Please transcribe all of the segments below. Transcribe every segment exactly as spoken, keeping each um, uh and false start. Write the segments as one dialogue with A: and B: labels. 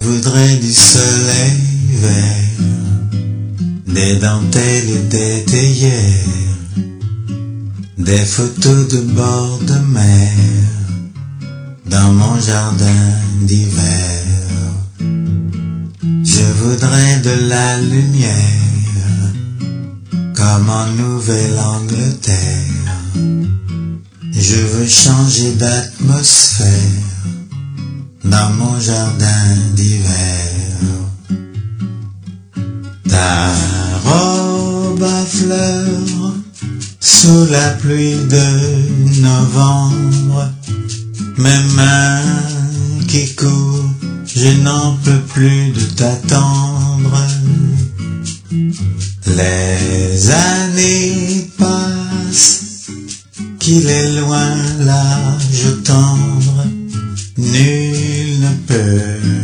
A: Je voudrais du soleil vert, des dentelles et des théières, des photos de bord de mer, dans mon jardin d'hiver. Je voudrais de la lumière, comme en Nouvelle-Angleterre. Je veux changer d'atmosphère, dans mon jardin d'hiver. Ta robe à fleurs, sous la pluie de novembre, mes mains qui courent, je n'en peux plus de t'attendre. Les années passent, qu'il est loin l'âge tendre, nul ne peut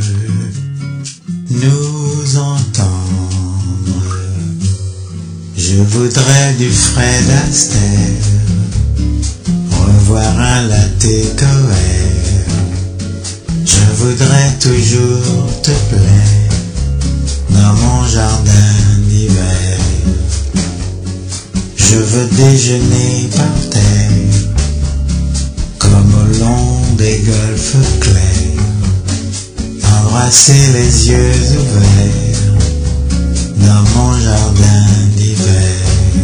A: nous entendre. Je voudrais du Fred Astaire, revoir un latte coère. Je voudrais toujours te plaire, dans mon jardin d'hiver. Je veux déjeuner par terre, comme au long des golfes clairs, embrasser les yeux ouverts, dans mon jardin d'hiver.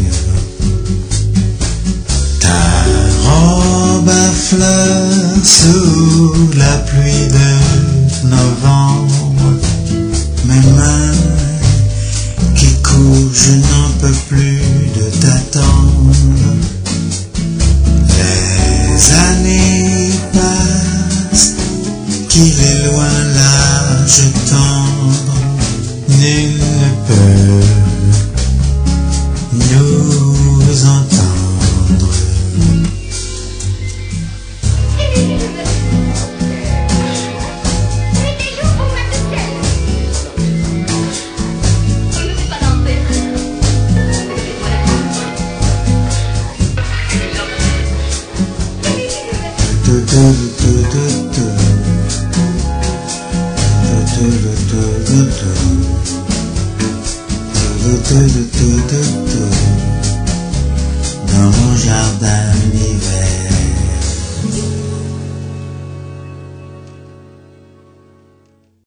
A: Ta robe à fleurs sous la pluie de novembre, mes mains qui courent, je n'en peux plus de t'attendre. Les années passent, qu'il est loin l'âge tendre, nul ne peut nous entendre. Do do do do do do do do do do do do do, dans mon jardin d'hiver.